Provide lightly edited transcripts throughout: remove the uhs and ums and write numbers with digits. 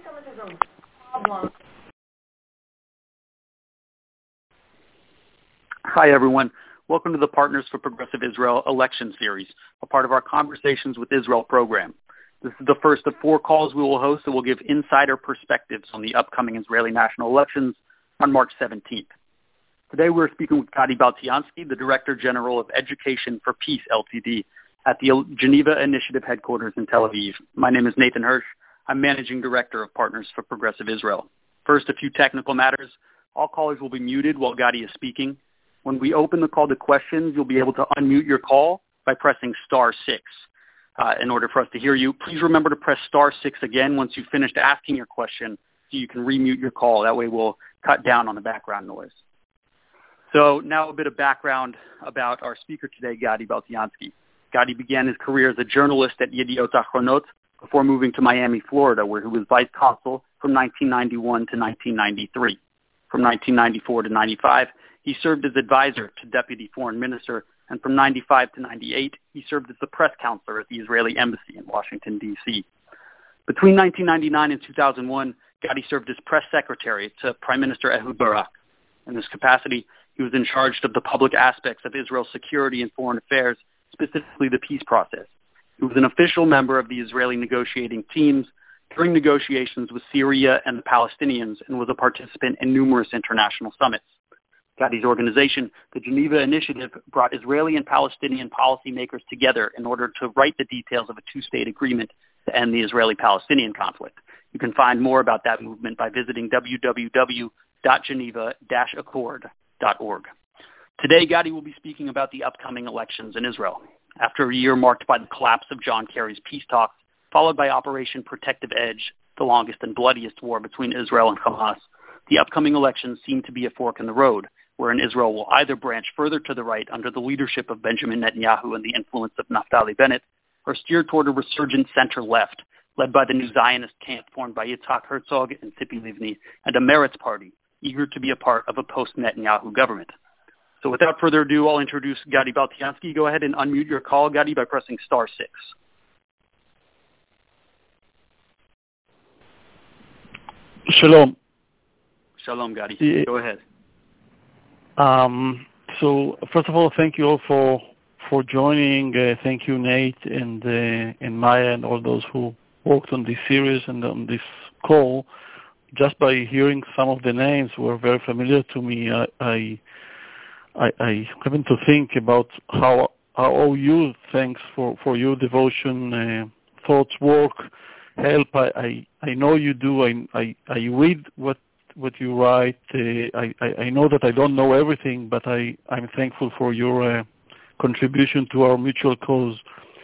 some of his own problems. Hi, everyone. Welcome to the Partners for Progressive Israel election series, a part of our Conversations with Israel program. This is the first of 4 calls we will host that will give insider perspectives on the upcoming Israeli national elections on March 17th. Today we're speaking with Gadi Baltiansky, the Director General of Education for Peace, Ltd., at the Geneva Initiative headquarters in Tel Aviv. My name is Nathan Hirsch. I'm Managing Director of Partners for Progressive Israel. First, a few technical matters. All callers will be muted while Gadi is speaking. When we open the call to questions, you'll be able to unmute your call by pressing *6 in order for us to hear you. Please remember to press *6 again once you've finished asking your question so you can remute your call. That way we'll cut down on the background noise. So now a bit of background about our speaker today, Gadi Baltiansky. Gadi began his career as a journalist at Yediot Achronot before moving to Miami, Florida, where he was vice consul from 1991 to 1993. From 1994 to 95, he served as advisor to Deputy Foreign Minister, and from 95 to 98, he served as the press counselor at the Israeli Embassy in Washington, D.C. Between 1999 and 2001, Gadi served as press secretary to Prime Minister Ehud Barak. In this capacity, he was in charge of the public aspects of Israel's security and foreign affairs, specifically the peace process. He was an official member of the Israeli negotiating teams during negotiations with Syria and the Palestinians and was a participant in numerous international summits. Gadi's organization, the Geneva Initiative, brought Israeli and Palestinian policymakers together in order to write the details of a 2-state agreement to end the Israeli-Palestinian conflict. You can find more about that movement by visiting www.geneva-accord.org. Today, Gadi will be speaking about the upcoming elections in Israel. After a year marked by the collapse of John Kerry's peace talks, followed by Operation Protective Edge, the longest and bloodiest war between Israel and Hamas, the upcoming elections seem to be a fork in the road, wherein Israel will either branch further to the right under the leadership of Benjamin Netanyahu and the influence of Naftali Bennett, or steer toward a resurgent center-left, led by the new Zionist camp formed by Yitzhak Herzog and Tzipi Livni, and a Meretz party, eager to be a part of a post-Netanyahu government. So without further ado, I'll introduce Gadi Baltiansky. Go ahead and unmute your call, Gadi, by pressing *6. Shalom. Shalom, Gadi. Go ahead. So first of all, thank you all for joining. Thank you, Nate and Maya and all those who worked on this series and on this call. Just by hearing some of the names were very familiar to me. I having to think about how you, thanks for your devotion, thoughts, work, help. I know you do. I read what you write. I know that I don't know everything, but I'm thankful for your contribution to our mutual cause.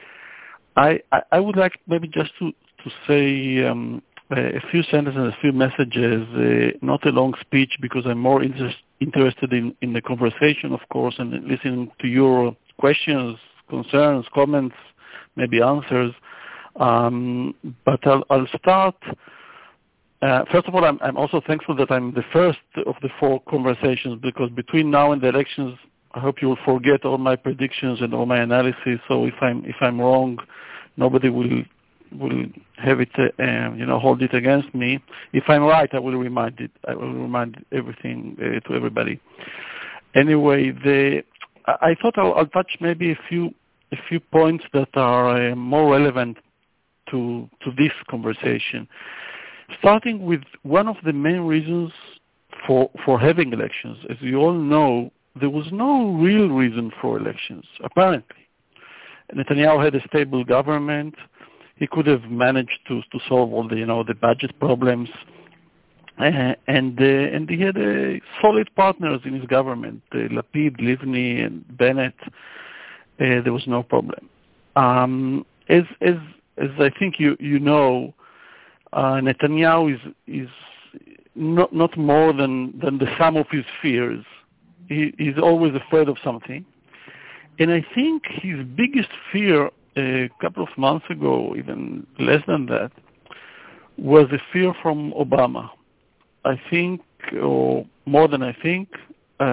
I would like maybe just to say a few sentences, a few messages, not a long speech, because I'm more interested in the conversation, of course, and listening to your questions, concerns, comments, maybe answers. But I'll start. First of all, I'm also thankful that I'm the first of the 4 conversations, because between now and the elections, I hope you will forget all my predictions and all my analysis. So if I'm wrong, nobody will have it, hold it against me. If I'm right, I will remind everything to everybody. Anyway, I thought I'll touch maybe a few points that are more relevant to this conversation. Starting with one of the main reasons for having elections. As you all know, there was no real reason for elections, apparently. Netanyahu had a stable government. He could have managed to solve all the budget problems, and he had solid partners in his government, Lapid, Livni, and Bennett. There was no problem. As I think you know, Netanyahu is not more than the sum of his fears. He's always afraid of something, and I think his biggest fear a couple of months ago, even less than that, was a fear from Obama. I think, or more than I think,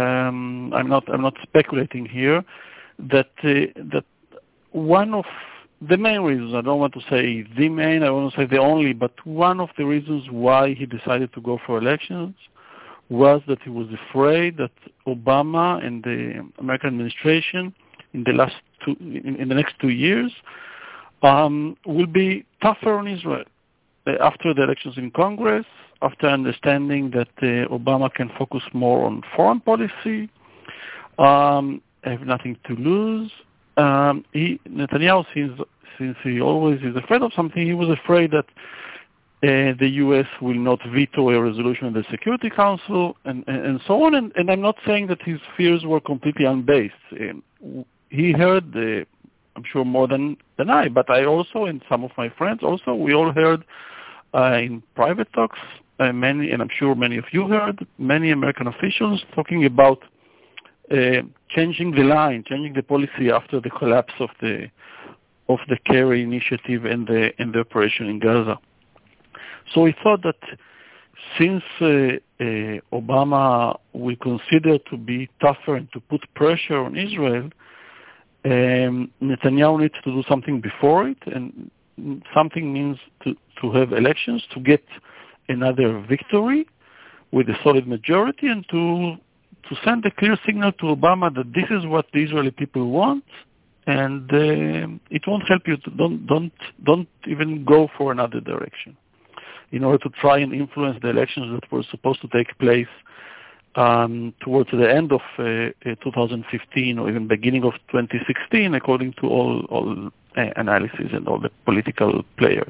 I'm not speculating here, that one of the main reasons, I don't want to say the main, I want to say the only, but one of the reasons why he decided to go for elections was that he was afraid that Obama and the American administration in the next 2 years will be tougher on Israel after the elections in Congress, after understanding that Obama can focus more on foreign policy, have nothing to lose. Netanyahu, since he always is afraid of something, he was afraid that the U.S. will not veto a resolution of the Security Council and so on. And I'm not saying that his fears were completely unbased. He heard, I'm sure more than I, but I also, and some of my friends also, we all heard in private talks, many, and I'm sure many of you heard, many American officials talking about changing the policy after the collapse of the Kerry initiative and the operation in Gaza. So we thought that since Obama will consider to be tougher and to put pressure on Israel, Netanyahu needs to do something before it, and something means to have elections, to get another victory with a solid majority, and to send a clear signal to Obama that this is what the Israeli people want, and it won't help you to don't even go for another direction, in order to try and influence the elections that were supposed to take place towards the end of 2015 or even beginning of 2016, according to all analysis and all the political players.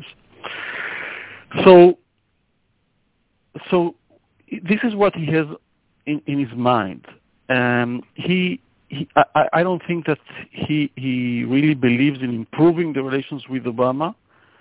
So this is what he has in his mind. I don't think that he really believes in improving the relations with Obama.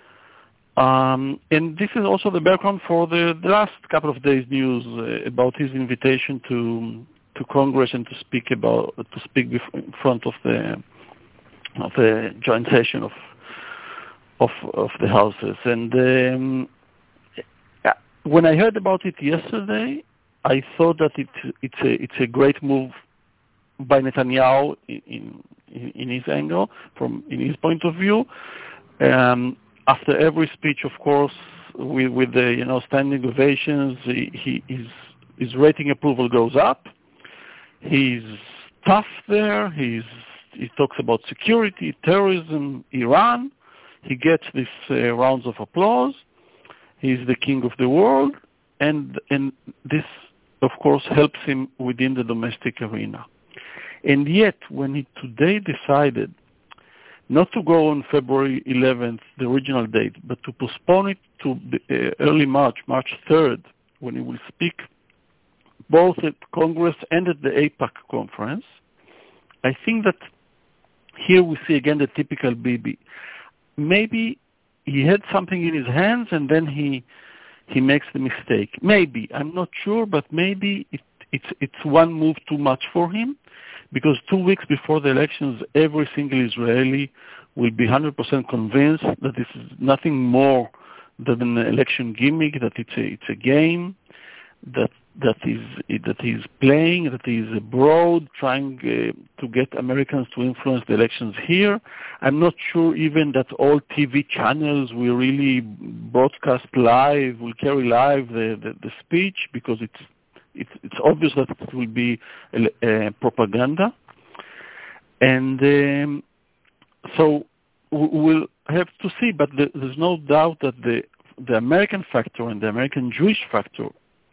And this is also the background for the last couple of days' news about his invitation to Congress and to speak in front of the joint session of the houses. And when I heard about it yesterday, I thought that it's a great move by Netanyahu in his angle, in his point of view. After every speech, of course, with the standing ovations, his rating approval goes up. He's tough there. He talks about security, terrorism, Iran. He gets these rounds of applause. He's the king of the world, and this, of course, helps him within the domestic arena. And yet, when he today decided not to go on February 11th, the original date, but to postpone it to early March 3rd, when he will speak both at Congress and at the AIPAC conference, I think that here we see again the typical Bibi. Maybe he had something in his hands and then he makes the mistake. Maybe, I'm not sure, but maybe it's one move too much for him, because 2 weeks before the elections, every single Israeli will be 100% convinced that this is nothing more than an election gimmick, that it's a game, that he's playing, that he's abroad trying to get Americans to influence the elections here. I'm not sure even that all TV channels will really broadcast live, will carry live the speech, because it's obvious that it will be propaganda. And so we'll have to see, but there's no doubt that the American factor and the American Jewish factor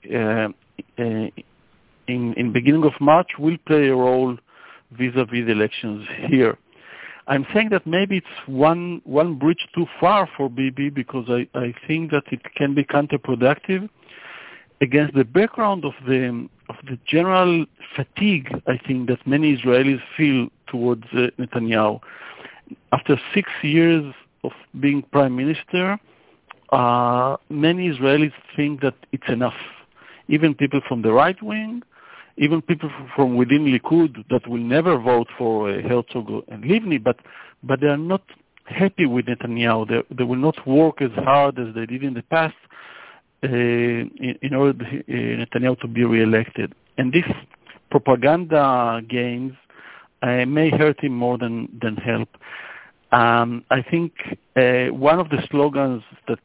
in beginning of March will play a role vis-a-vis the elections here. I'm saying that maybe it's one bridge too far for Bibi, because I think that it can be counterproductive against the background of the general fatigue, I think, that many Israelis feel towards Netanyahu. After 6 years of being prime minister, many Israelis think that it's enough. Even people from the right wing, even people from within Likud that will never vote for Herzog and Livni, but they are not happy with Netanyahu. They will not work as hard as they did in the past in order Netanyahu to be reelected. And this propaganda gains may hurt him more than help. I think one of the slogans that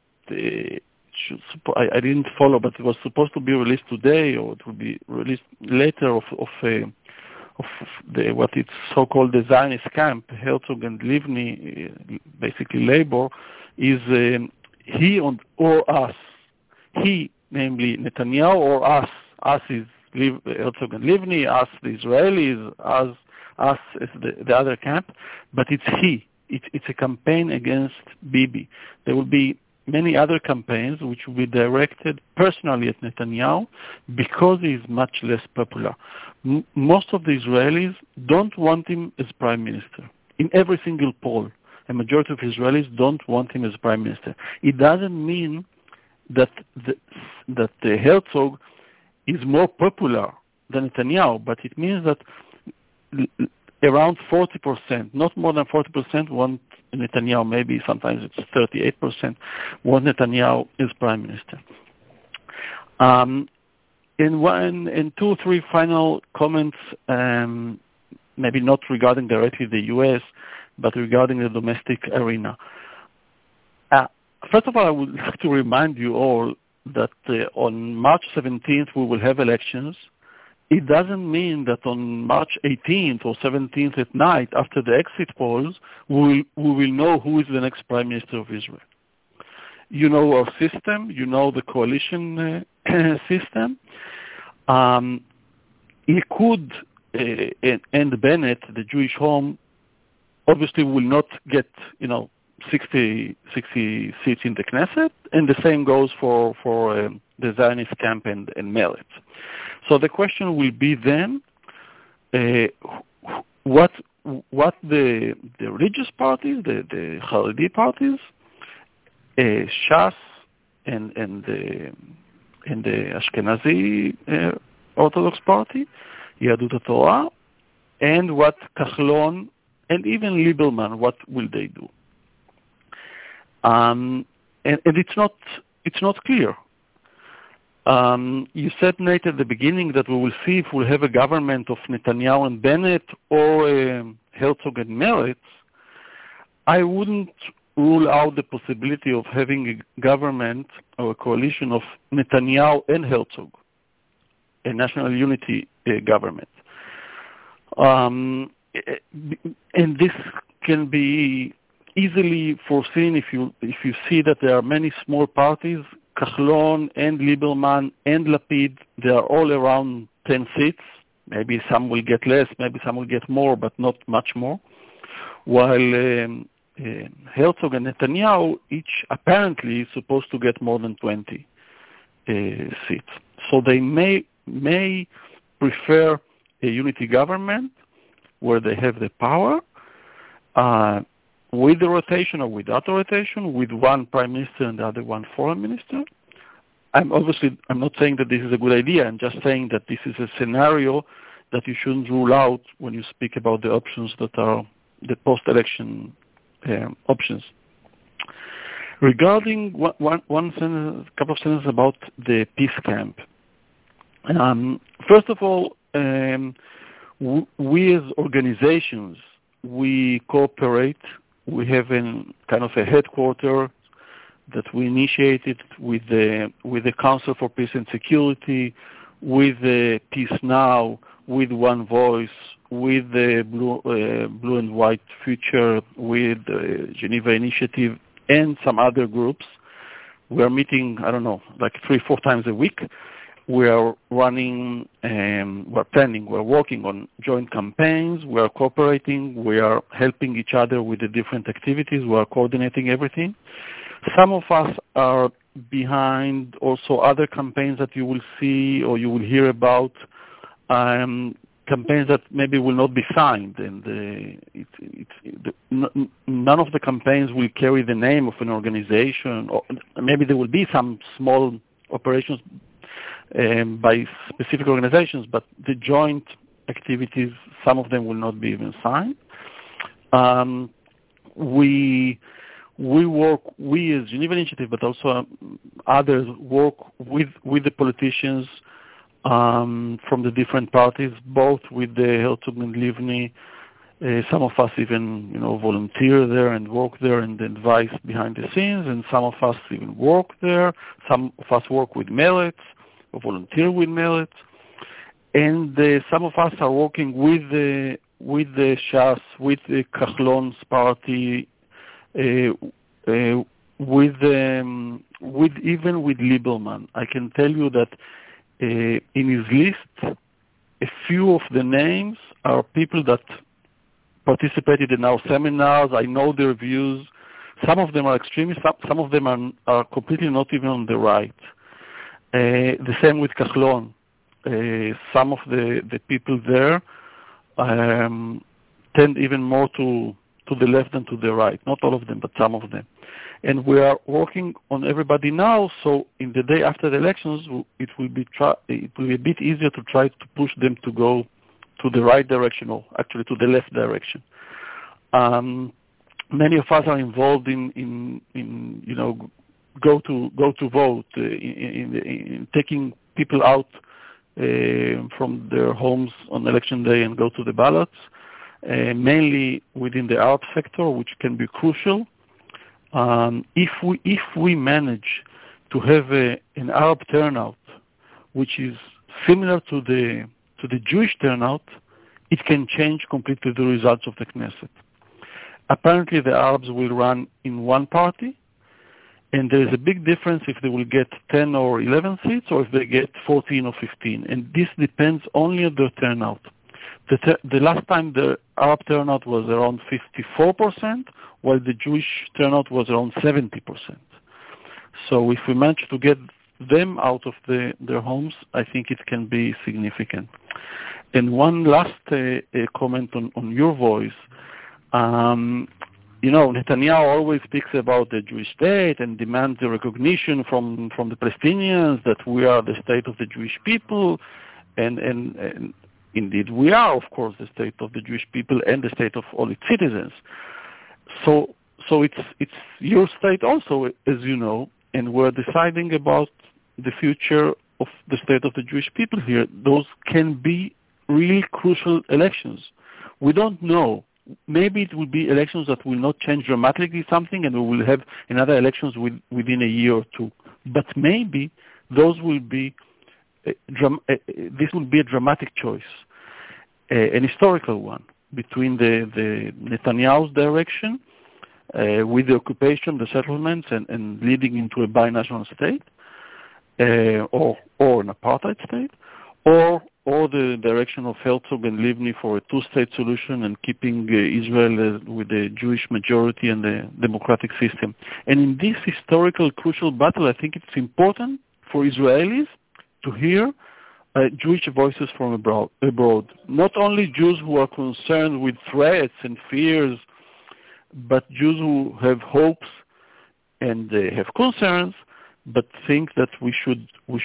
I didn't follow, but it was supposed to be released today, or it will be released later, of what it's so-called the Zionist camp, Herzog and Livni, basically labor, is he or us. He, namely Netanyahu, or us. Us is Herzog and Livni, us the Israelis, us is the other camp, but it's he. It's a campaign against Bibi. There will be many other campaigns which will be directed personally at Netanyahu because he is much less popular. Most of the Israelis don't want him as prime minister. In every single poll, a majority of Israelis don't want him as prime minister. It doesn't mean that the Herzog is more popular than Netanyahu, but it means that around 40%, not more than 40%, want Netanyahu. Maybe sometimes it's 38%, want Netanyahu as prime minister. In 2 or 3 final comments, maybe not regarding directly the U.S., but regarding the domestic arena. First of all, I would like to remind you all that on March 17th we will have elections. It doesn't mean that on March 18th or 17th at night, after the exit polls, we will know who is the next prime minister of Israel. You know our system. You know the coalition system. Likud and Bennett, the Jewish Home, obviously will not get 60 seats in the Knesset, and the same goes for the Zionist camp and Meretz. So the question will be then, what the religious parties, the Haredi parties, Shas and the Ashkenazi Orthodox Party, Yahudut HaTorah, and what Kahlon and even Lieberman, what will they do? And it's not clear. You said, Nate, at the beginning that we will see if we'll have a government of Netanyahu and Bennett or Herzog and Meretz. I wouldn't rule out the possibility of having a government or a coalition of Netanyahu and Herzog, a national unity government. And this can be easily foreseen if you see that there are many small parties, Kahlon and Lieberman and Lapid, they are all around 10 seats. Maybe some will get less, maybe some will get more, but not much more. While Herzog and Netanyahu each apparently is supposed to get more than 20 seats. So they may prefer a unity government where they have the power, with the rotation or without the rotation, with one prime minister and the other one foreign minister. I'm not saying that this is a good idea. I'm just saying that this is a scenario that you shouldn't rule out when you speak about the options that are the post-election options. Regarding couple of sentences about the peace camp. First of all, we as organizations, we cooperate. We have kind of a headquarter that we initiated with the Council for Peace and Security, with Peace Now, with One Voice, with the Blue and White Future, with the Geneva Initiative, and some other groups. We're meeting, like 3-4 times a week. We are running, we're planning, we're working on joint campaigns, we are cooperating, we are helping each other with the different activities, we are coordinating everything. Some of us are behind also other campaigns that you will see or you will hear about, campaigns that maybe will not be signed, and none of the campaigns will carry the name of an organization, or maybe there will be some small operations by specific organizations, but the joint activities, some of them will not be even signed. We as Geneva Initiative, but also others work with the politicians from the different parties, both with the Herzog and Livni Some of us even, volunteer there and work there and advise behind the scenes, and some of us even work there. Some of us work with merits or volunteer with merits, and some of us are working with the Shas, with the Kahlon's party, even with Lieberman. I can tell you that in his list, a few of the names are people that participated in our seminars. I know their views. Some of them are extremists. Some of them are completely not even on the right. The same with Kahlon. Some of the people there tend even more to the left than to the right. Not all of them, but some of them. And we are working on everybody now, so in the day after the elections, it will be a bit easier to try to push them to go to the right direction, or actually to the left direction. Many of us are involved in go to vote, in taking people out from their homes on election day and go to the ballots, mainly within the Arab sector, which can be crucial. If we manage to have an Arab turnout, which is similar to the Jewish turnout, it can change completely the results of the Knesset. Apparently, the Arabs will run in one party, and there is a big difference if they will get 10 or 11 seats or if they get 14 or 15. And this depends only on their turnout. The last time the Arab turnout was around 54%, while the Jewish turnout was around 70%. So if we manage to get them out of their homes, I think it can be significant. And one last comment on your voice. Netanyahu always speaks about the Jewish state and demands the recognition from the Palestinians that we are the state of the Jewish people, and indeed we are, of course, the state of the Jewish people and the state of all its citizens. So it's your state also, as you know, and we're deciding about the future of the state of the Jewish people here. Those can be really crucial elections. We don't know. Maybe it will be elections that will not change dramatically something, and we will have another elections within a year or two. But maybe those will be this will be a dramatic choice, an historical one, between the Netanyahu's direction with the occupation, the settlements, and leading into a binational state, or an apartheid state, or the direction of Herzog and Livni for a two-state solution and keeping Israel with the Jewish majority and the democratic system. And in this historical crucial battle, I think it's important for Israelis to hear Jewish voices from abroad. Not only Jews who are concerned with threats and fears, but Jews who have hopes and have concerns, but think that we should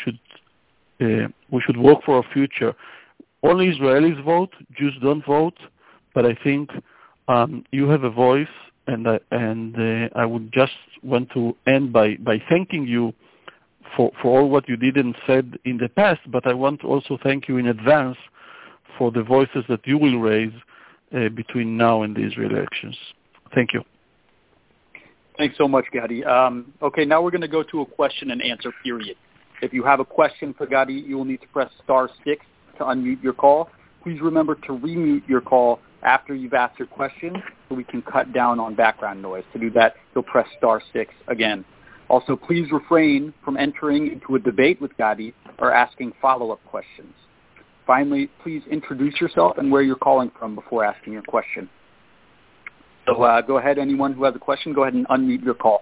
work for our future. Only Israelis vote, Jews don't vote, but I think you have a voice, and I would just want to end by thanking you for all what you did and said in the past, but I want to also thank you in advance for the voices that you will raise between now and the Israeli elections. Thank you. Thanks so much, Gadi. Okay, now we're going to go to a question and answer period. If you have a question for Gadi, you will need to press *6 to unmute your call. Please remember to remute your call after you've asked your question so we can cut down on background noise. To do that, you'll press *6 again. Also, please refrain from entering into a debate with Gadi or asking follow-up questions. Finally, please introduce yourself and where you're calling from before asking your question. So go ahead, anyone who has a question, go ahead and unmute your call.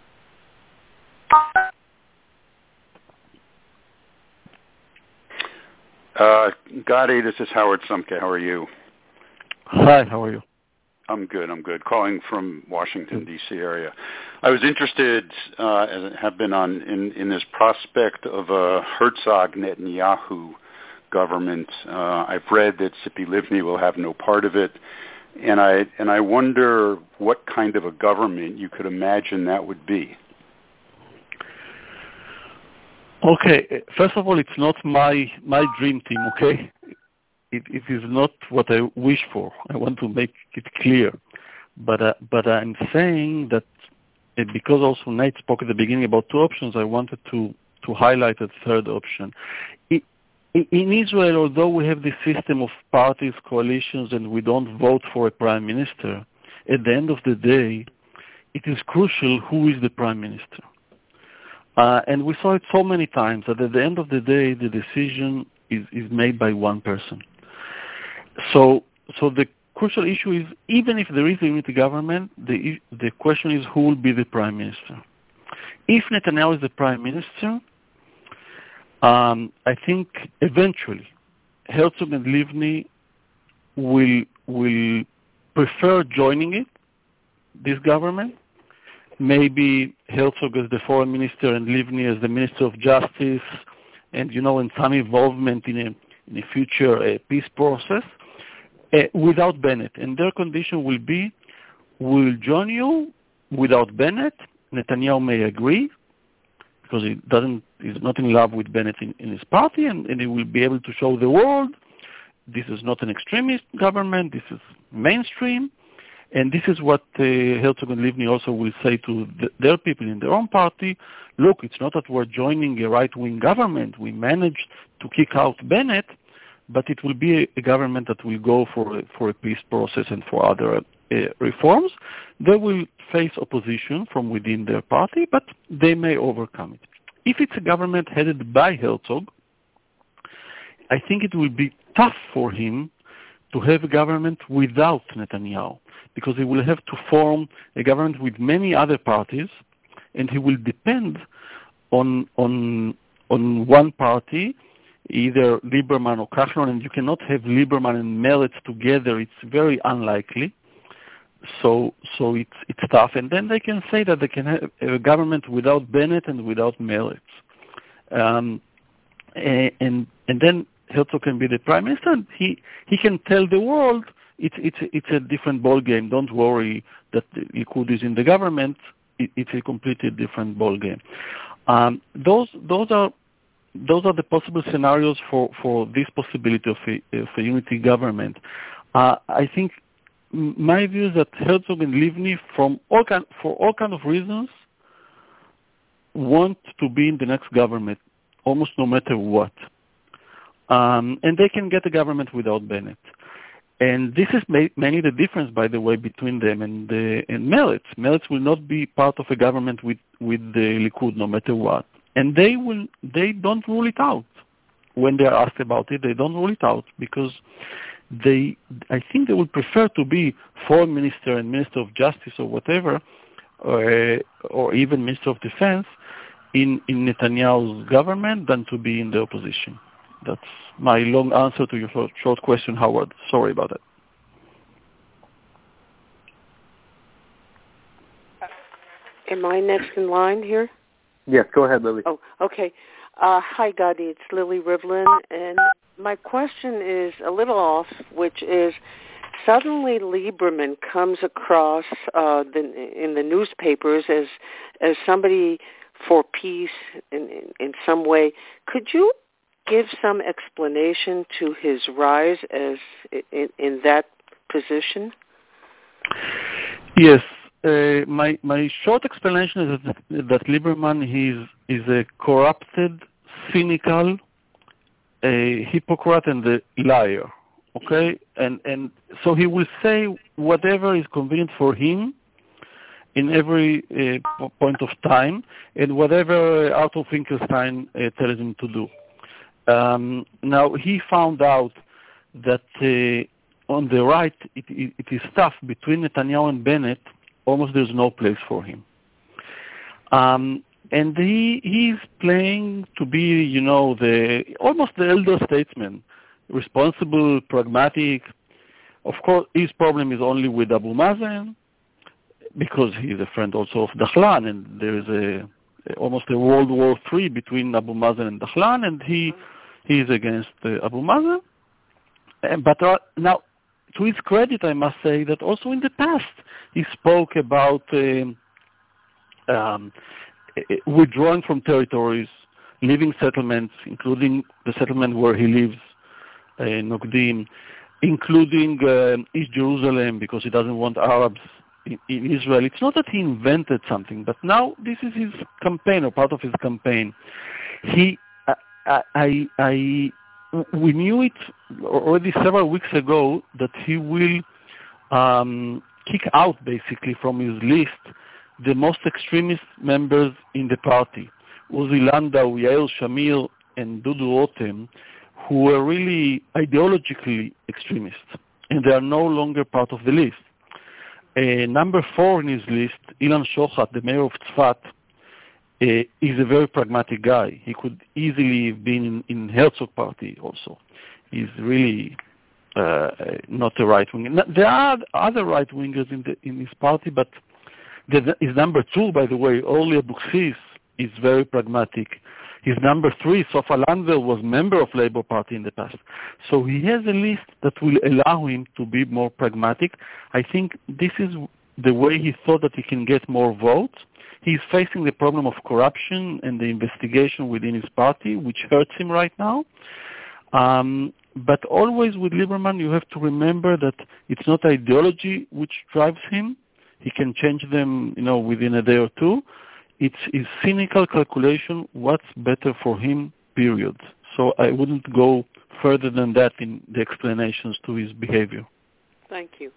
Gadi, this is Howard Sumke. How are you? Hi, how are you? I'm good. Calling from Washington, D.C. area. I was interested, as I have been in this prospect of a Herzog-Netanyahu government. I've read that Tzipi Livni will have no part of it, and I wonder what kind of a government you could imagine that would be. Okay, first of all, it's not my dream team, okay? it is not what I wish for. I want to make it clear. But I'm saying that because also Nate spoke at the beginning about two options, I wanted to highlight a third option. In Israel, although we have this system of parties, coalitions, and we don't vote for a prime minister, at the end of the day, it is crucial who is the prime minister. And we saw it so many times that at the end of the day, the decision is made by one person. So the crucial issue is, even if there is a unity government, the question is who will be the prime minister. If Netanyahu is the prime minister, I think eventually Herzog and Livni will prefer joining this government. Maybe Herzog as the foreign minister and Livni as the minister of justice, and and some involvement in a future peace process, without Bennett. And their condition will be, we'll join you without Bennett. Netanyahu may agree, because he's not in love with Bennett in his party, and he will be able to show the world this is not an extremist government, this is mainstream. And this is what Herzog and Livni also will say to their people in their own party. Look, it's not that we're joining a right-wing government. We managed to kick out Bennett, but it will be a government that will go for a peace process and for other reforms. They will face opposition from within their party, but they may overcome it. If it's a government headed by Herzog, I think it will be tough for him to have a government without Netanyahu, because he will have to form a government with many other parties, and he will depend on one party, either Lieberman or Kachlon, and you cannot have Lieberman and Meretz together. It's very unlikely. So it's tough. And then they can say that they can have a government without Bennett and without Meretz. And then Herzog can be the prime minister, and he can tell the world it's a different ball game. Don't worry that the Likud is in the government. It's a completely different ball game. Those are the possible scenarios for this possibility of a unity government. I think my view is that Herzog and Livni, for all kind of reasons, want to be in the next government, almost no matter what. And they can get a government without Bennett. And this is mainly the difference, by the way, between them and Meretz. Meretz will not be part of a government with the Likud, no matter what. And they don't rule it out. When they are asked about it, they don't rule it out, because I think they would prefer to be foreign minister and minister of justice or whatever, or even minister of defense in Netanyahu's government than to be in the opposition. That's my long answer to your short question, Howard. Sorry about that. Am I next in line here? Yes, go ahead, Lily. Oh, okay. Hi, Gadi. It's Lily Rivlin, and my question is a little off, which is, suddenly Lieberman comes across in the newspapers as somebody for peace in some way. Could you give some explanation to his rise as in that position? Yes. My short explanation is that Lieberman is a corrupted, cynical, a hypocrite and a liar. Okay, and so he will say whatever is convenient for him in every point of time, and whatever Arthur Finkelstein tells him to do. Now, he found out that on the right, it is tough. Between Netanyahu and Bennett, almost there's no place for him. And he's playing to be, almost the elder statesman, responsible, pragmatic. Of course, his problem is only with Abu Mazen, because he's a friend also of Dahlan, and there is almost a World War III between Abu Mazen and Dahlan, and he is against Abu Mazen. But now, to his credit, I must say that also in the past, he spoke about withdrawing from territories, leaving settlements, including the settlement where he lives, Nogdim, including East Jerusalem, because he doesn't want Arabs in Israel. It's not that he invented something, but now this is his campaign, or part of his campaign. We knew it already several weeks ago that he will kick out, basically, from his list the most extremist members in the party, Uzi Landau, Yael Shamir, and Dudu Rotem, who were really ideologically extremists, and they are no longer part of the list. Number 4 in his list, Ilan Shochat, the mayor of Tzfat, is a very pragmatic guy. He could easily have been in Herzog party also. He's really not a right-winger. There are other right-wingers in his party, but his number 2, by the way, Orly Abukhsis, is very pragmatic. His number 3, Sofa Landwehr, was member of Labour Party in the past. So he has a list that will allow him to be more pragmatic. I think this is the way he thought that he can get more votes. He's facing the problem of corruption and the investigation within his party, which hurts him right now. But always with Lieberman, you have to remember that it's not ideology which drives him. He can change them, within a day or two. It's his cynical calculation, what's better for him, period. So I wouldn't go further than that in the explanations to his behavior. Thank you.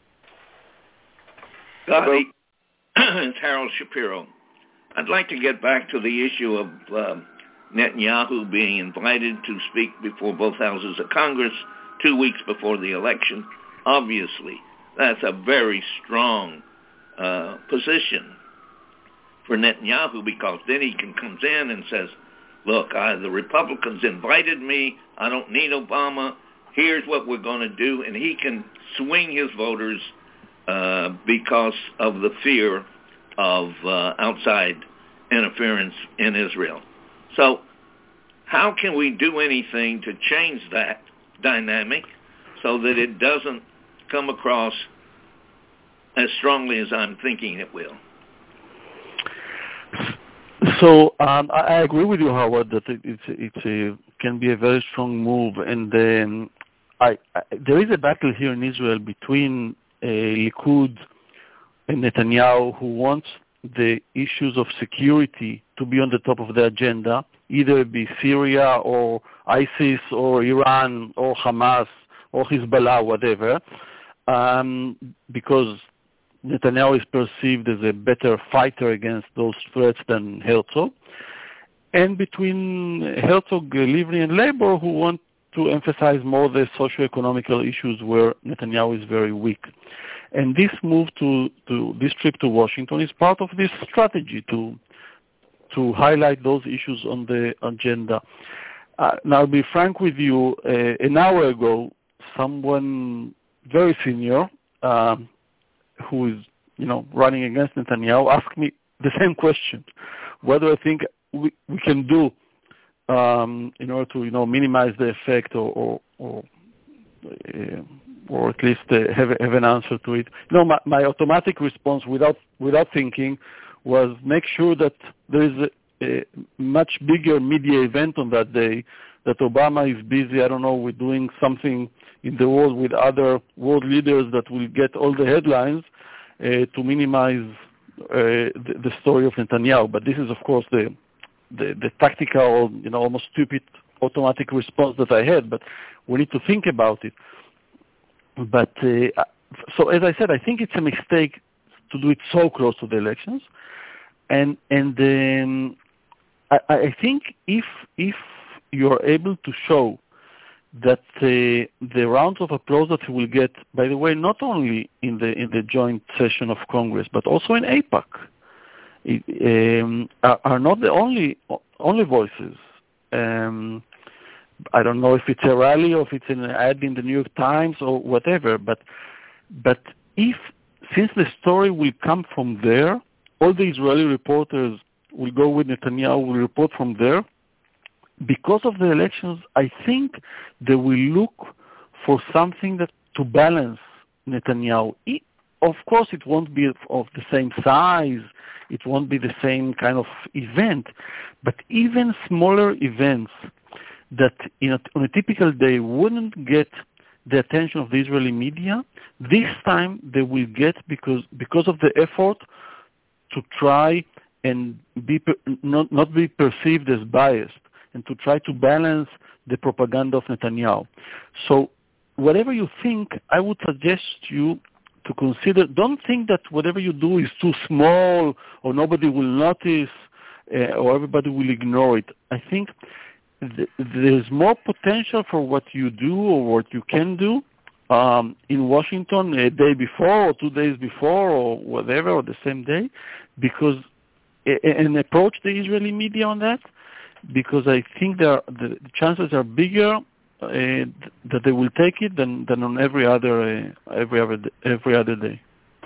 Gadi, it's Harold Shapiro. I'd like to get back to the issue of Netanyahu being invited to speak before both houses of Congress 2 weeks before the election. Obviously, that's a very strong position for Netanyahu, because then he comes in and says, look, the Republicans invited me. I don't need Obama. Here's what we're going to do. And he can swing his voters because of the fear of outside interference in Israel. So how can we do anything to change that dynamic so that it doesn't come across as strongly as I'm thinking it will? So I agree with you, Howard, that it can be a very strong move, and there is a battle here in Israel between Likud and Netanyahu, who wants the issues of security to be on the top of the agenda, either it be Syria or ISIS or Iran or Hamas or Hezbollah, whatever, because Netanyahu is perceived as a better fighter against those threats than Herzog, and between Herzog, Livni, and Labour, who want to emphasize more the socio-economical issues where Netanyahu is very weak. And this move this trip to Washington is part of this strategy to highlight those issues on the agenda. Now, I'll be frank with you, an hour ago, someone very senior, who is, running against Netanyahu, asked me the same question, whether I think we can do in order to, minimize the effect or at least have an answer to it. My automatic response, without thinking, was make sure that there is a much bigger media event on that day, that Obama is busy, with doing something in the world with other world leaders that will get all the headlines to minimize the story of Netanyahu. But this is, of course, the tactical, almost stupid automatic response that I had. But we need to think about it. But so, as I said, I think it's a mistake to do it so close to the elections. And I think if you're able to show that the rounds of applause that he will get, by the way, not only in the joint session of Congress, but also in AIPAC, are not the only voices. I don't know if it's a rally or if it's an ad in the New York Times or whatever, but since the story will come from there, all the Israeli reporters will go with Netanyahu, will report from there. Because of the elections, I think they will look for something to balance Netanyahu. Of course, it won't be of the same size, it won't be the same kind of event, but even smaller events that on a typical day wouldn't get the attention of the Israeli media, this time they will get because of the effort to try and not be perceived as biased and to try to balance the propaganda of Netanyahu. So whatever you think, I would suggest you to consider, don't think that whatever you do is too small or nobody will notice or everybody will ignore it. I think there's more potential for what you do or what you can do in Washington a day before or 2 days before or whatever, or the same day, because and approach the Israeli media on that, because I think the chances are bigger that they will take it than on every other day.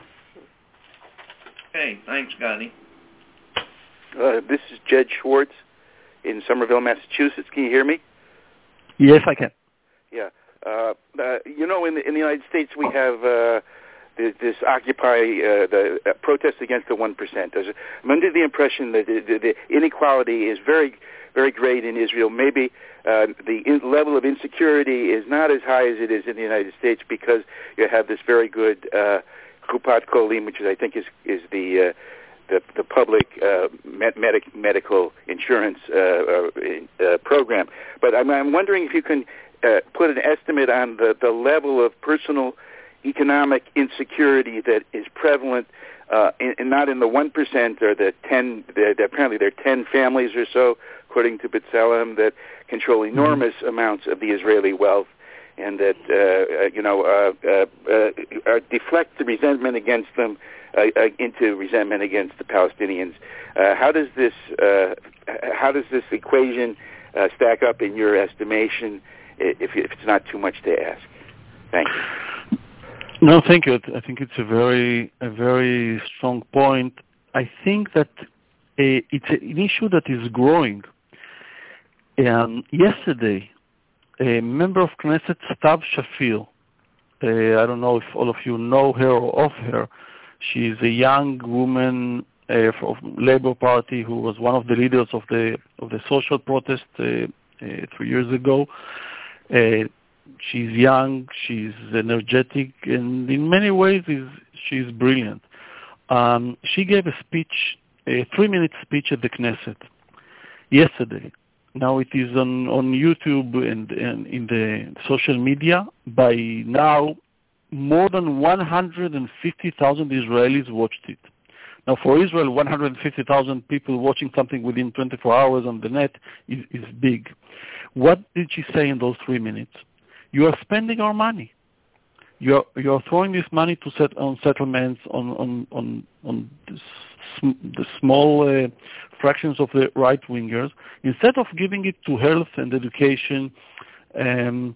Okay, thanks, Gadi. This is Jed Schwartz in Somerville, Massachusetts. Can you hear me? Yes, I can. Yeah. In the United States, we have this Occupy, the protest against the 1%. I'm under the impression that the inequality is very, very great in Israel. Maybe the level of insecurity is not as high as it is in the United States because you have this very good Kupat Kolim, which I think is the public medical insurance program. But I'm wondering if you can put an estimate on the level of personal economic insecurity that is prevalent, not in the 1% or the 10. Apparently, there are 10 families or so, according to B'Tselem, that control enormous amounts of the Israeli wealth, and that deflect the resentment against them into resentment against the Palestinians. How does this equation stack up in your estimation? If it's not too much to ask. Thank you. No, thank you. I think it's a very strong point. I think that it's an issue that is growing. Yesterday, a member of Knesset, Stab Shafir, I don't know if all of you know her or of her, she's a young woman from Labour Party who was one of the leaders of the social protest 3 years ago. She's young, she's energetic, and in many ways she's brilliant. She gave a speech, a 3-minute speech at the Knesset yesterday. Now it is on YouTube and in the social media. By now, more than 150,000 Israelis watched it. Now for Israel, 150,000 people watching something within 24 hours on the net is big. What did she say in those 3 minutes? You are spending our money. You are throwing this money to set on settlements on the small fractions of the right wingers instead of giving it to health and education and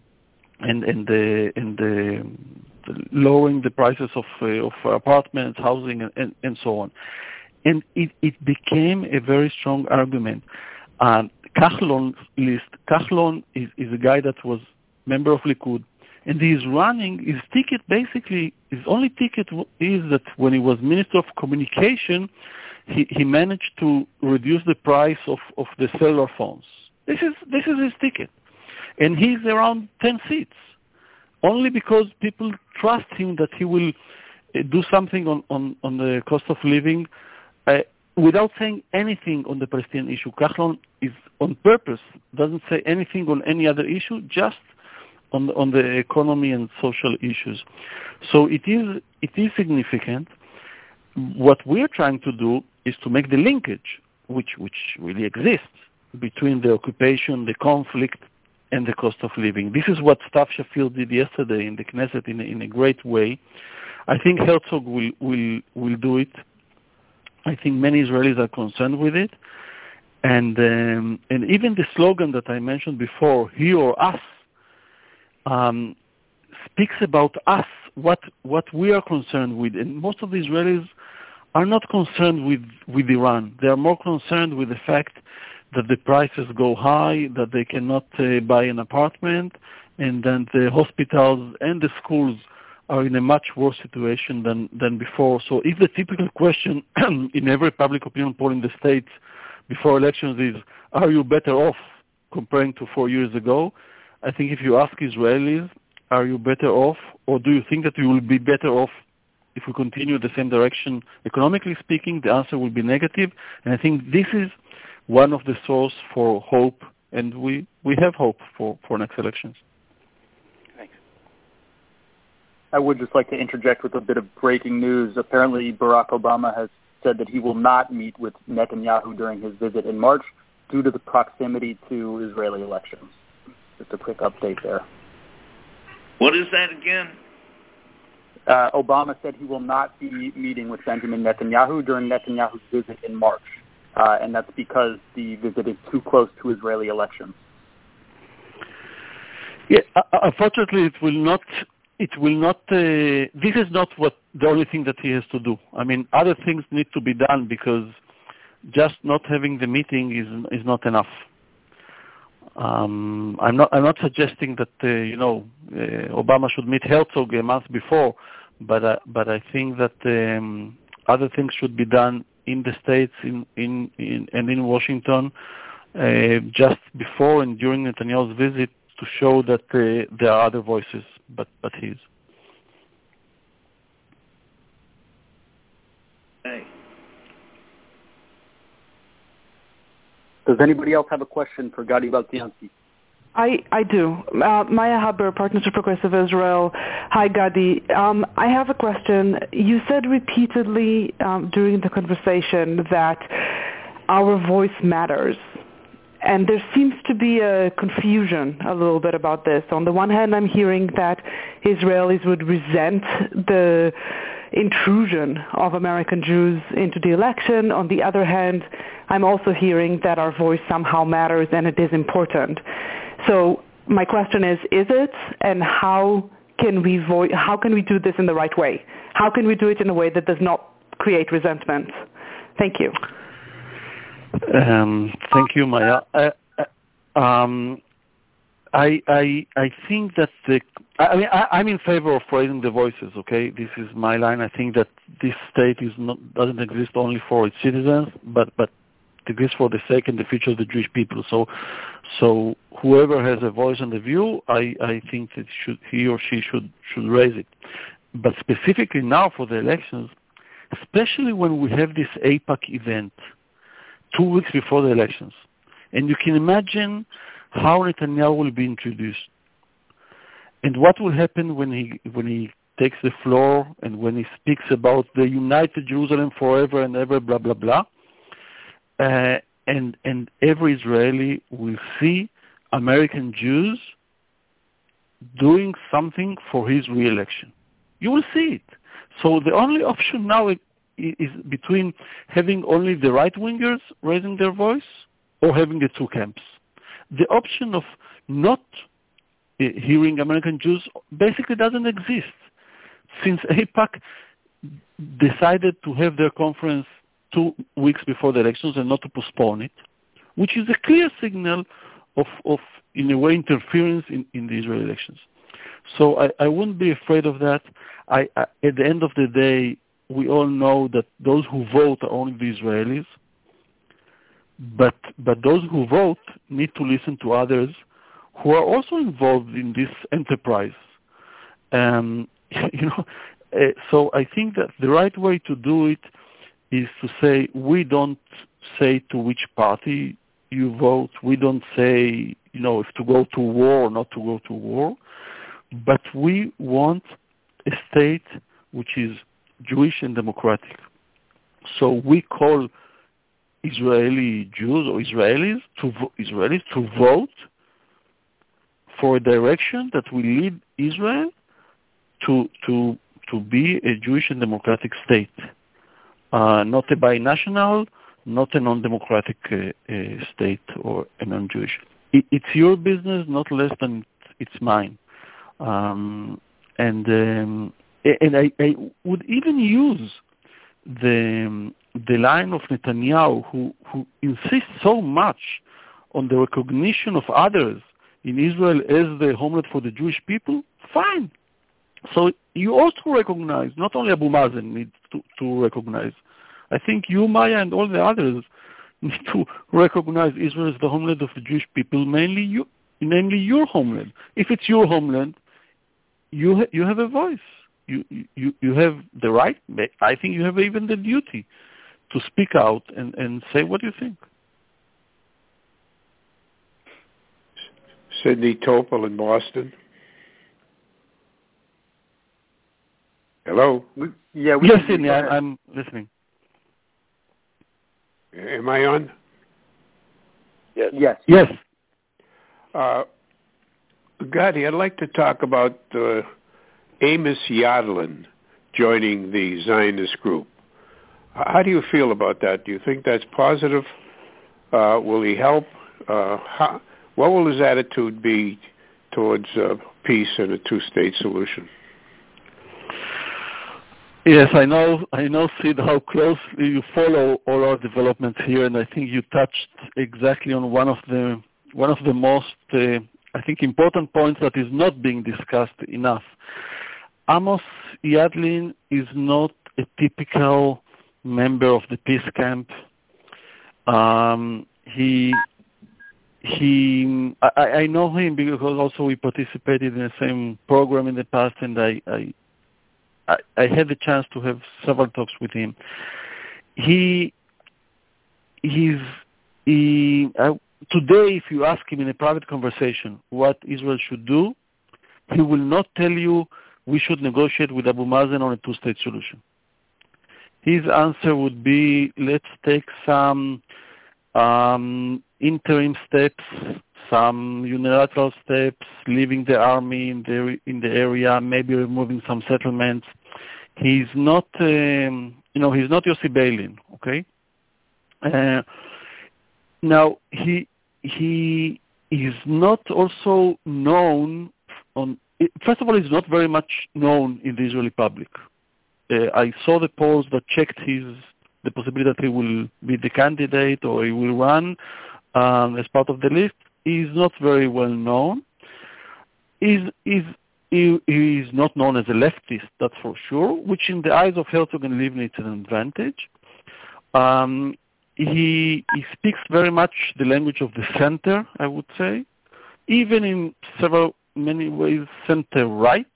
the lowering the prices of apartments, housing, and so on. And it became a very strong argument. Kahlon's list. Kahlon is a guy that was member of Likud, and he is running. His ticket, basically, his only ticket is that when he was Minister of Communication, he managed to reduce the price of the cellular phones. This is his ticket, and he's around 10 seats, only because people trust him that he will do something on the cost of living. Without saying anything on the Palestinian issue. Kahlon is on purpose, doesn't say anything on any other issue, just on the economy and social issues. So it is significant. What we're trying to do is to make the linkage, which really exists, between the occupation, the conflict, and the cost of living. This is what Stab Shafir did yesterday in the Knesset in a great way. I think Herzog will do it. I think many Israelis are concerned with it, and even the slogan that I mentioned before, "He or us," speaks about us, what we are concerned with. And most of the Israelis are not concerned with Iran. They are more concerned with the fact that the prices go high, that they cannot buy an apartment, and that the hospitals and the schools are in a much worse situation than before. So if the typical question in every public opinion poll in the States before elections is, are you better off comparing to 4 years ago, I think if you ask Israelis, are you better off, or do you think that you will be better off if we continue the same direction, economically speaking, the answer will be negative. And I think this is one of the source for hope, and we have hope for next elections. Thanks. I would just like to interject with a bit of breaking news. Apparently, Barack Obama has said that he will not meet with Netanyahu during his visit in March due to the proximity to Israeli elections. Just a quick update there. What is that again? Obama said he will not be meeting with Benjamin Netanyahu during Netanyahu's visit in March, and that's because the visit is too close to Israeli elections. Yeah, unfortunately, it will not. This is not the only thing that he has to do. I mean, other things need to be done because just not having the meeting is not enough. I'm not suggesting that Obama should meet Herzog a month before, but I think that other things should be done in the States and in Washington just before and during Netanyahu's visit to show that there are other voices but his. Hey. Does anybody else have a question for Gadi Baltiansky? I do. Maya Haber, Partners for Progressive Israel. Hi, Gadi. I have a question. You said repeatedly during the conversation that our voice matters. And there seems to be a confusion a little bit about this. On the one hand, I'm hearing that Israelis would resent the intrusion of American Jews into the election. On the other hand, I'm also hearing that our voice somehow matters and it is important. So my question is it? And how can we do this in the right way? How can we do it in a way that does not create resentment? Thank you. Thank you, Maya. I think that I'm in favor of raising the voices. Okay, this is my line. I think that this state doesn't exist only for its citizens, but it exists for the sake and the future of the Jewish people. So whoever has a voice and a view, I think that he or she should raise it. But specifically now for the elections, especially when we have this AIPAC event 2 weeks before the elections, and you can imagine how Netanyahu will be introduced, and what will happen when he takes the floor and when he speaks about the united Jerusalem forever and ever, blah blah blah, and every Israeli will see American Jews doing something for his re-election. You will see it. So the only option now is between having only the right-wingers raising their voice or having the two camps. The option of not hearing American Jews basically doesn't exist, since AIPAC decided to have their conference 2 weeks before the elections and not to postpone it, which is a clear signal of in a way, interference in the Israeli elections. So I wouldn't be afraid of that. At the end of the day, we all know that those who vote are only the Israelis, but those who vote need to listen to others who are also involved in this enterprise. So I think that the right way to do it is to say, we don't say to which party you vote. We don't say, if to go to war or not to go to war. But we want a state which is Jewish and democratic. So we call Israeli Jews or Israelis to vote for a direction that will lead Israel to be a Jewish and democratic state, not a binational, not a non-democratic state or a non-Jewish. It's your business, not less than it's mine. And I would even use the line of Netanyahu, who insists so much on the recognition of others in Israel as the homeland for the Jewish people. Fine. So you also recognize, not only Abu Mazen needs to recognize. I think you, Maya, and all the others need to recognize Israel as the homeland of the Jewish people, namely your homeland. If it's your homeland, you have a voice. You have the right. I think you have even the duty to speak out and say what you think. Sidney Topol in Boston. Hello? Yes, Sidney, I'm listening. Am I on? Yes. Yes. Gadi, I'd like to talk about Amos Yadlin joining the Zionist group. How do you feel about that? Do you think that's positive? Will he help? What will his attitude be towards peace and a two-state solution? Yes, I know, Sid, how closely you follow all our developments here, and I think you touched exactly on one of the most, I think, important points that is not being discussed enough. Amos Yadlin is not a typical member of the peace camp. I know him because also we participated in the same program in the past, and I had the chance to have several talks with him. Today, if you ask him in a private conversation what Israel should do, he will not tell you we should negotiate with Abu Mazen on a two-state solution. His answer would be, let's take some interim steps, some unilateral steps, leaving the army in the area, maybe removing some settlements. He's not, he's not Yossi Beilin, okay? Now he is not also known on. First of all, he's not very much known in the Israeli public. I saw the polls that checked the possibility that he will be the candidate or he will run as part of the list. He's not very well known. He is not known as a leftist, that's for sure, which in the eyes of Herzog and Livni is an advantage. He speaks very much the language of the center, I would say, even in many ways center-right.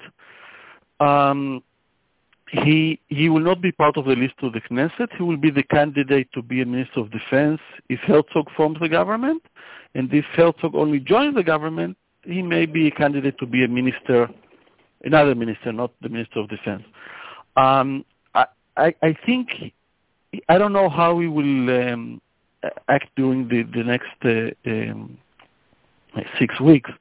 He will not be part of the list of the Knesset. He will be the candidate to be a Minister of Defense if Herzog forms the government. And if Herzog only joins the government, he may be a candidate to be another minister, not the Minister of Defense. I think, I don't know how he will act during the next 6 weeks.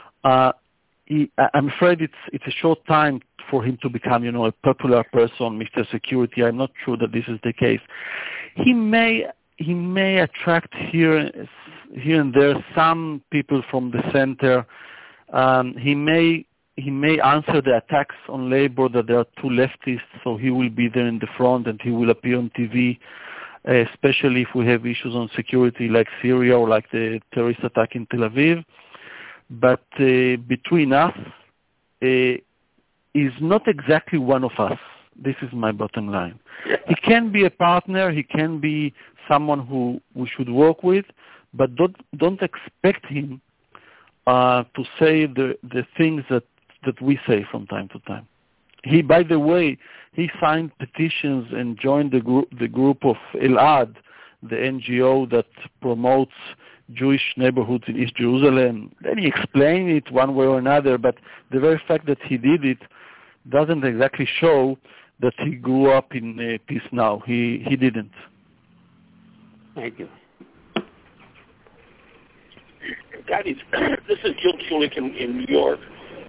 I'm afraid it's a short time for him to become, a popular person, Mr. Security. I'm not sure that this is the case. He may attract here and there some people from the center. He may answer the attacks on labor that there are too leftists, so he will be there in the front and he will appear on TV, especially if we have issues on security like Syria or like the terrorist attack in Tel Aviv. But between us, is not exactly one of us. This is my bottom line. He can be a partner. He can be someone who we should work with, but don't expect him to say the things that we say from time to time. By the way, he signed petitions and joined the group of Elad, the NGO that promotes Jewish neighborhoods in East Jerusalem. Then he explained it one way or another, but the very fact that he did it doesn't exactly show that he grew up in peace now. He didn't. Thank you. Gadi, this is Gil Kulik in New York.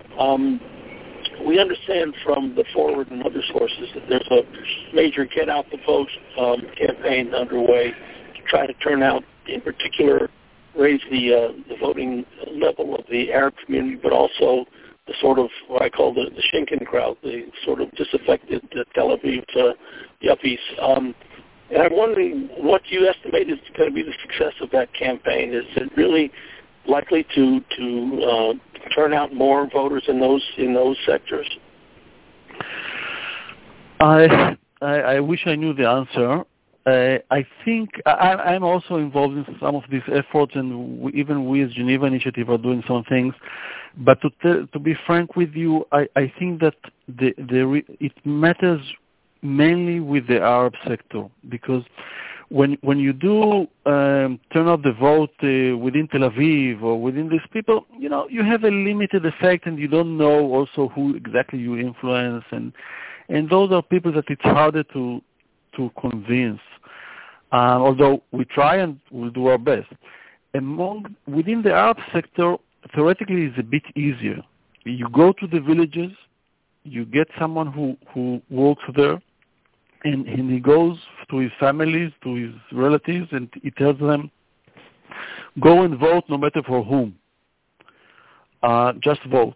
We understand from the Forward and other sources that there's a major Get Out the Vote campaign underway to try to turn out, in particular, raise the voting level of the Arab community, but also the sort of what I call the Shinkin crowd, the sort of disaffected Tel Aviv yuppies. And I'm wondering what you estimate is going to be the success of that campaign. Is it really likely to turn out more voters in those sectors? I wish I knew the answer. I think I'm also involved in some of these efforts, and even we as Geneva Initiative are doing some things. But to be frank with you, I think that it matters mainly with the Arab sector, because when you do turn out the vote within Tel Aviv or within these people, you have a limited effect, and you don't know also who exactly you influence, and those are people that it's harder to convince. Although we try and we'll do our best. Within the Arab sector, theoretically it's a bit easier. You go to the villages, you get someone who works there, and he goes to his families, to his relatives, and he tells them, go and vote no matter for whom. Just vote.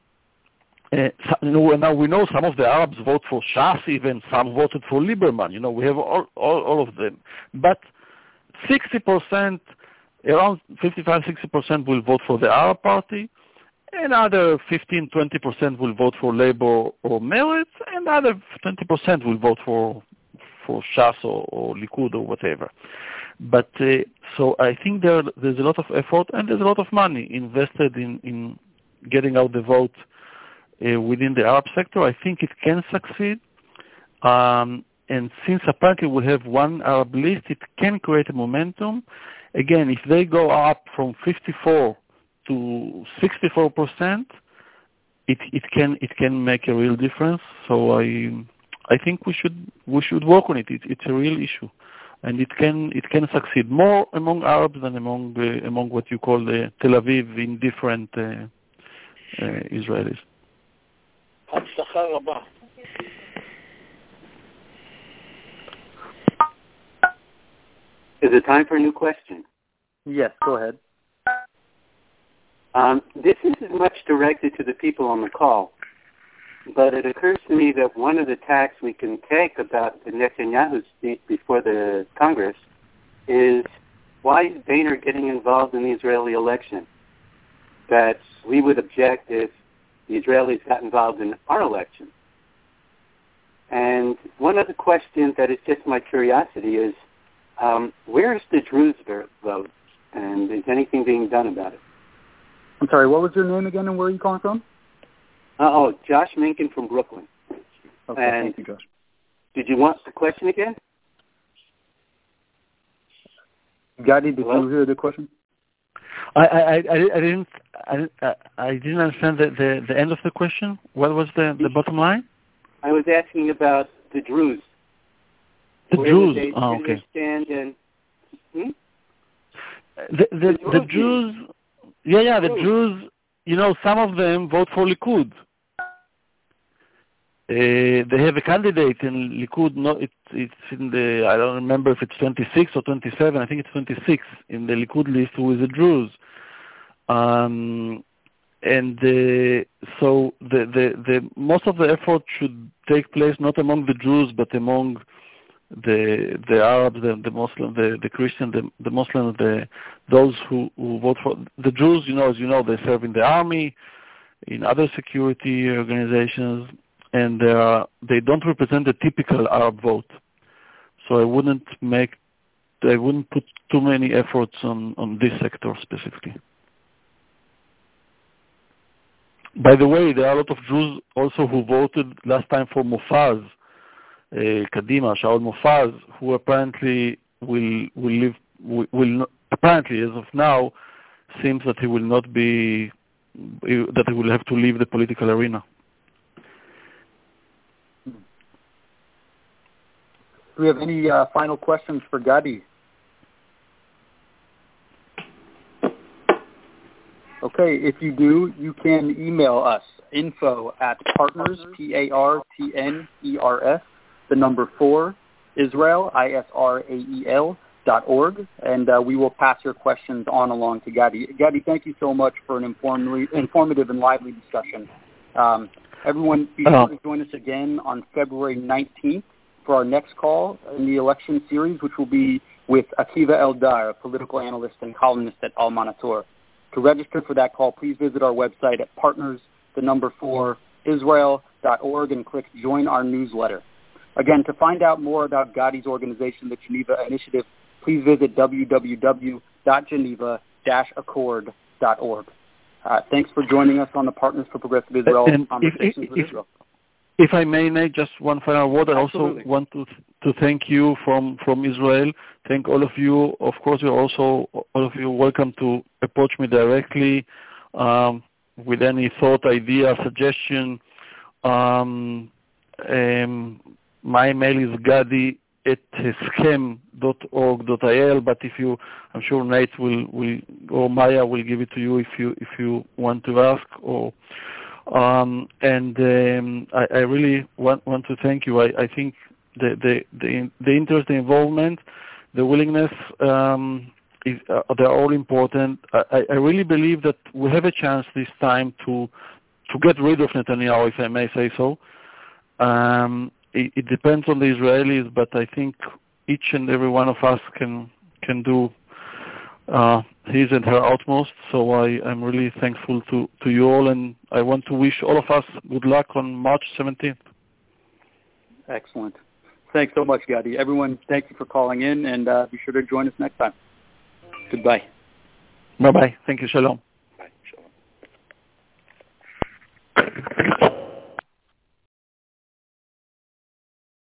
Now we know some of the Arabs vote for Shas, even some voted for Lieberman. We have all of them. But 60%, around 55-60% will vote for the Arab Party. Another 15-20% will vote for Labour or Meretz, and other 20% will vote for Shas or Likud or whatever. But so I think there's a lot of effort and there's a lot of money invested in getting out the vote within the Arab sector. I think it can succeed. And since apparently we have one Arab list, it can create a momentum. Again, if they go up from 54 to 64%, it can make a real difference. So I think we should work on it. It's a real issue, and it can succeed more among Arabs than among what you call the Tel Aviv indifferent Israelis. Is it time for a new question? Yes, go ahead. This isn't much directed to the people on the call, but it occurs to me that one of the tacks we can take about the Netanyahu speech before the Congress is, why is Boehner getting involved in the Israeli election? That we would object if the Israelis got involved in our election. And one other question that is just my curiosity is, where is the Druze vote, and is anything being done about it? I'm sorry, what was your name again, and where are you calling from? Josh Minkin from Brooklyn. Okay, thank you, Josh. Did you want the question again? Gadi, did you hear the question? I didn't understand the end of the question. What was the bottom line? I was asking about the Druze. The Druze. Okay. The Jews. Yeah, the Jews. Some of them vote for Likud. They have a candidate in Likud. No, it's in the. I don't remember if it's 26 or 27. I think it's 26 in the Likud list, who is a Druze. So the most of the effort should take place not among the Jews, but among the Arabs, the Muslims, the Christians, the Muslims, those who vote for the Jews. As you know, they serve in the army, in other security organizations, and they don't represent the typical Arab vote. So I wouldn't put too many efforts on this sector specifically. By the way, there are a lot of Jews also who voted last time for Mofaz, Kadima, Shaul Mofaz, who apparently will not, apparently as of now, seems that he will not be, that he will have to leave the political arena. Do we have any final questions for Gadi? Okay, if you do, you can email us, info@partners, PARTNERS, the number 4, Israel, ISRAEL.org, and we will pass your questions on along to Gadi. Gadi, thank you so much for an informative and lively discussion. Everyone, be sure to join us again on February 19th for our next call in the election series, which will be with Akiva Eldar, a political analyst and columnist at Al Manator. To register for that call, please visit our website at partners, the number 4, Israel.org, and click Join Our Newsletter. Again, to find out more about Gadi's organization, the Geneva Initiative, please visit www.geneva-accord.org. Thanks for joining us on the Partners for Progressive Israel Conversations with Israel. If I may, Nate, just one final word. Absolutely. I also want to thank you from Israel. Thank all of you. Of course, you're also all of you welcome to approach me directly with any thought, idea, suggestion. My email is gadi@heskem.org.il. But I'm sure Nate will or Maya will give it to you if you want to ask. I really want to thank you. I think the interest, the involvement, the willingness, they're all important. I really believe that we have a chance this time to get rid of Netanyahu, if I may say so. It depends on the Israelis, but I think each and every one of us can do his and her utmost. So I'm really thankful to you all, and I want to wish all of us good luck on March 17th. Excellent. Thanks so much, Gadi. Everyone, thank you for calling in, and be sure to join us next time. Goodbye. Bye-bye. Thank you. Shalom. Bye. Shalom.